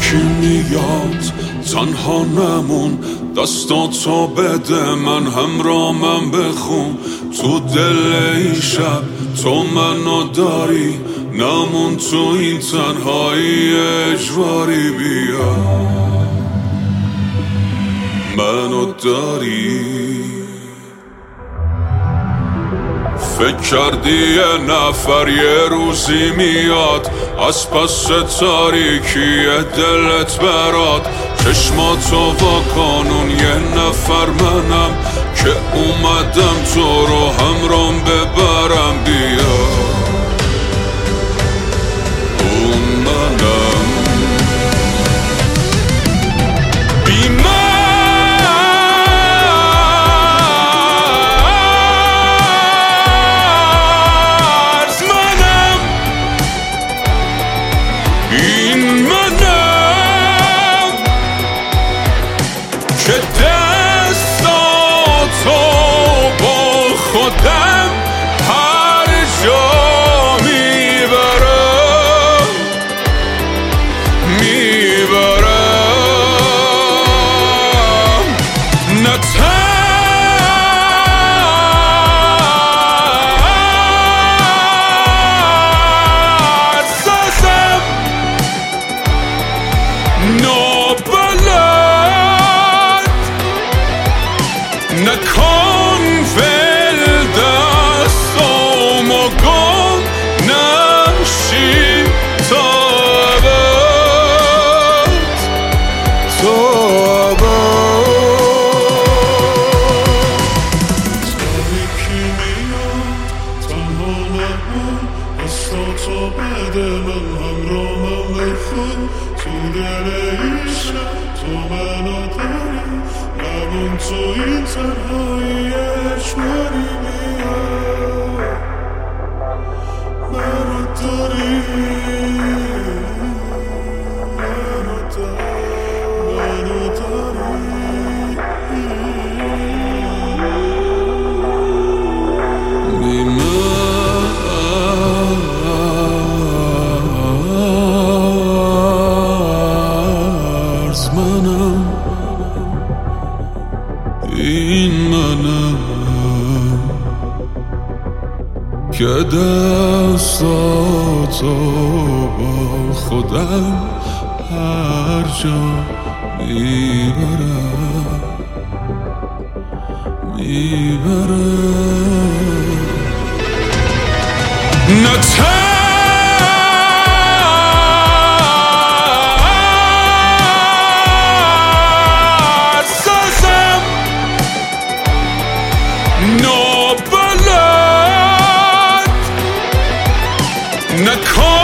یکی میاد تنها نمون، دستاتو بده من همرامم بخون. تو دل این شب تو منو داری، نمون تو این تنهایی اجباری. بیا منو داری. فکر کردی یه نفر یه روزی میاد از پس تاریکی دلت برات؟ چشماتو واکنون یه نفر منم که اومدم تو رو همرام ببرم. بیا اون منم. که دستاتو با خودم هر جا میبرم نه ترسم نکن ول دستام و گم نشی تا ابد تا یکی میاد تنها نمون، دستاتو بده من همرامم بخون. تو دل این شب تو منو داری، نمون تو این تنهایی اجباری. بیا منو داری، منو داری. بی مرز منم، این منم که دستاتو با خودم هر جا میبرم نه ترسم نابلد نکن